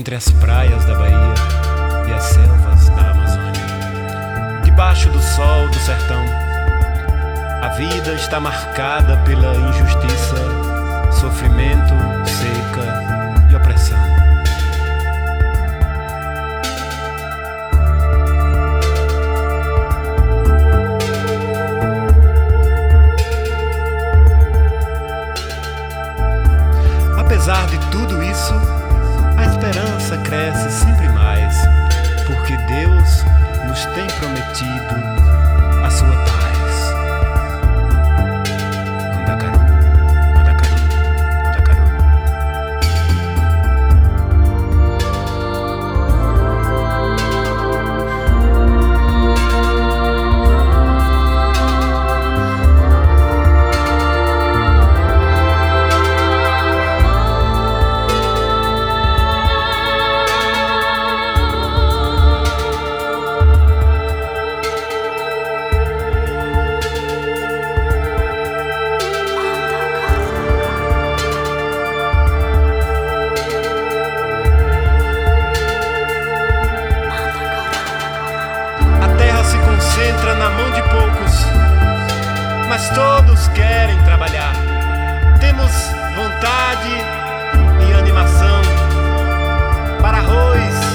entre as praias da Bahia e as selvas da Amazônia. Debaixo do sol do sertão, a vida está marcada pela injustiça, sofrimento, seca e opressão. Apesar de tudo isso, a esperança cresce sempre mais, porque Deus nos tem prometido a sua paz. Mandacaru, Mandacaru, Mandacaru. Entra na mão de poucos, mas todos querem trabalhar. Temos vontade e animação para arroz,